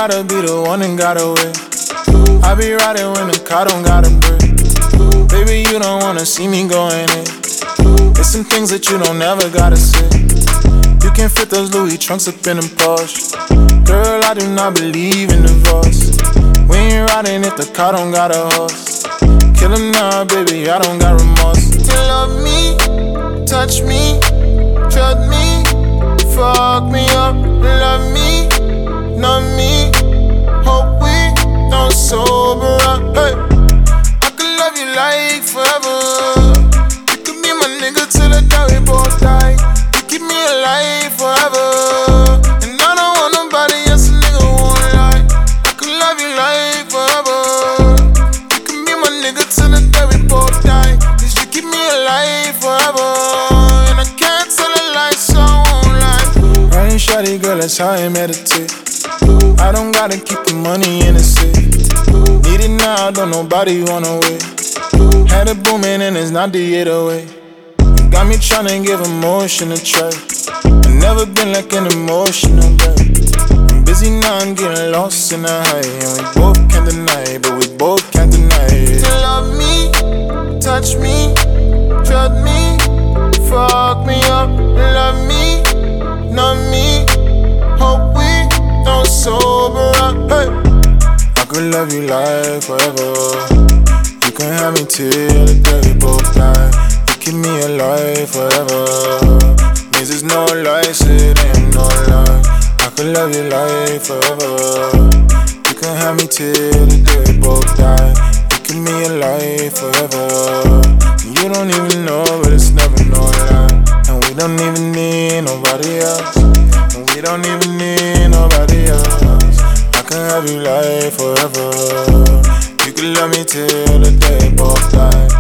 gotta be the one and got away. I be riding when the car don't got a break. Baby, you don't wanna see me going in. There's some things that you don't ever gotta say. You can fit those Louis trunks up in a Porsche. Girl, I do not believe in divorce. We ain't riding if the car don't got a horse. Kill him now, baby, I don't got remorse. You love me, touch me, drug me, fuck me up, love me, numb me. Hope we don't sober up. Hey, I could love you like forever. You could be my nigga till the day we both die. You keep me alive forever, and I don't want nobody else. A nigga won't lie. I could love you like forever. You can be my nigga till the day we both die. 'Cause you keep me alive forever, and I can't tell a lie, so I won't lie. Right, shawty girl, that's how I meditate. I don't gotta keep the money in the safe. Need it now, don't nobody wanna wait. Had it booming and it's not the 808. You got me tryna give emotion a try. I've never been like an emotional guy. I'm busy now, I'm getting lost in the high. And we both can't deny it, but we both can't deny it. You love me, touch me, drug me, fuck me up, love me, numb me. Hope we don't sober up. Hey, I could love you like forever. You can have me till the day we both die. You keep me alive forever. Means there's no lies, it ain't no lie. I could love you like forever. You can have me till the day we both die. You keep me alive forever. You don't even know, but it's never no lie. And we don't even need nobody else. And we don't even need nobody else. I can have you life forever. You can love me till the day both die.